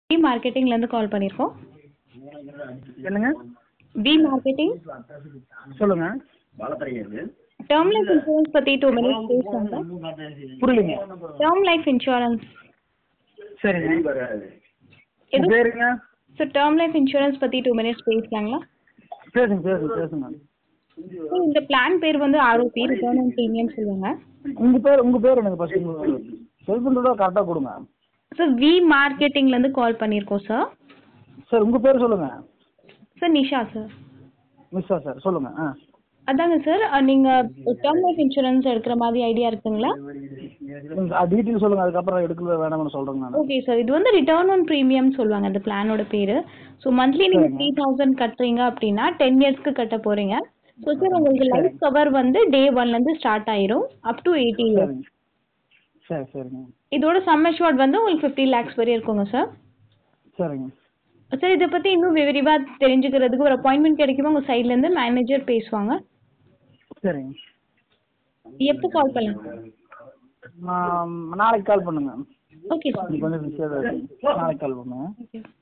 மார்க்கெட்டிங்லேருந்து கால் பண்ணியிருக்கோம். என்னங்க? We marketing. சொல்லுங்க. டேர்ம் லைஃப் இன்சூரன்ஸ் பற்றி 2 மினிட்ஸ் பேசுவாங்க. புரியலைங்க. Term life insurance. சரிங்க. எது? பேருங்க? ஸோ டேர்ம் லைஃப் இன்சூரன்ஸ் பற்றி 2 மினிட்ஸ் பேசலாங்களா? பேசுங்க. ஸோ இந்த பிளான் பேர் வந்து ஆர்ஓபி, ரிட்டர்ன் ஆன் ப்ரீமியம் சொல்லுவாங்க. உங்க பேர் எனக்கு ஃபர்ஸ்ட் செல்ஃபோனோட கரெக்டா கொடுங்க. சார் வி மார்க்கெட்டிங்லேருந்து கால் பண்ணியிருக்கோம் சார். சார் உங்க பேர் சொல்லுங்க. Sir Nisha sir. மிஸ்ஸா சார் சொல்லுங்க. அதாங்க சார், நீங்கள் டேர்ம் லைஃப் இன்சூரன்ஸ் எடுக்கிற மாதிரி ஐடியா இருக்குங்களா? டீட்டெயில் சொல்லுங்க, அதுக்கப்புறம் எடுக்கல வேணாம்னு சொல்றேங்க நான். ஓகே சார், இது வந்து ரிட்டர்ன் ஆன் ப்ரீமியம் சொல்லுவாங்க அந்த பிளானோட பேர். ஸோ மந்த்லி நீங்கள் 3000 கட்டுறீங்க அப்படின்னா 10 இயர்ஸ்க்கு கட்ட போகிறீங்க. ஸோ சார் உங்களுக்கு லைஃப் கவர் வந்து டே 1லேருந்து ஸ்டார்ட் ஆயிரும் அப் டு 80 இயர்ஸ். சரிங்க. இதோட சம் அஷ்யூர்ட் வந்து உங்களுக்கு 50 lakhs வரை இருக்குங்க சார். சரிங்க. சார் இதை பற்றி இன்னும் விரிவாக தெரிஞ்சுக்கிறதுக்கு ஒரு அப்பாயின்மெண்ட் கிடைக்குமா? உங்கள் சைட்லேருந்து மேனேஜர் பேசுவாங்க. சரிங்க. எப்போ கால் பண்ணலாம்? நாளைக்கு கால் பண்ணுங்க. Okay sir. கொஞ்சம் பிஸியாக தான் இருக்கு. நாளைக்கு கால் பண்ணுங்க. ஓகே.